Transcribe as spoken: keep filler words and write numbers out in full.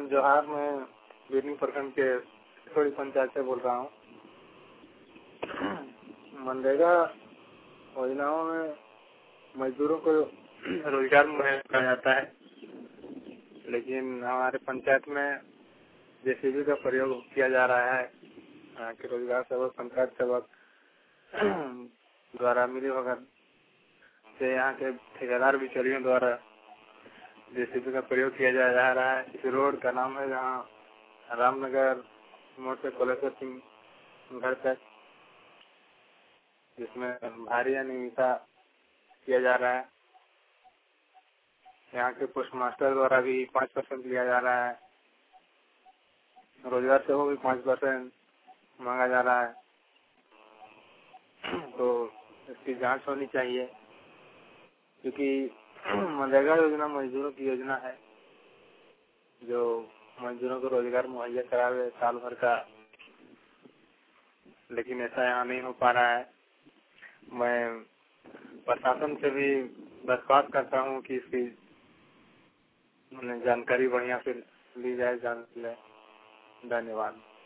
जोहार, मैं बिरनी प्रखंड के थोड़ी पंचायत से बोल रहा हूँ। मनरेगा योजनाओं में मजदूरों को रोजगार मुहैया कराया जाता है, लेकिन हमारे पंचायत में जेसीबी का प्रयोग किया जा रहा है। यहाँ के रोजगार सेवक, पंचायत सेवक द्वारा मिली भगत से यहाँ के ठेकेदार बिचौलियों द्वारा जेसीबी का प्रयोग किया जा रहा है। इस रोड का नाम है जहाँ रामनगर मोड़ से कोलेश्वर सिंह घर तक, जिसमें भारी अनियमितता किया जा रहा है। यहाँ के पोस्ट मास्टर द्वारा भी पाँच परसेंट लिया जा रहा है। रोजगार से वो भी पाँच परसेंट मांगा जा रहा है। तो इसकी जांच होनी चाहिए, क्योंकि मनरेगा योजना मजदूरों की योजना है जो मजदूरों को रोजगार मुहैया करावे साल भर का, लेकिन ऐसा यहाँ नहीं हो पा रहा है। मैं प्रशासन से भी दरख्वास्त करता हूँ कि इसकी जानकारी बढ़िया से ली जाए, जान ले। धन्यवाद।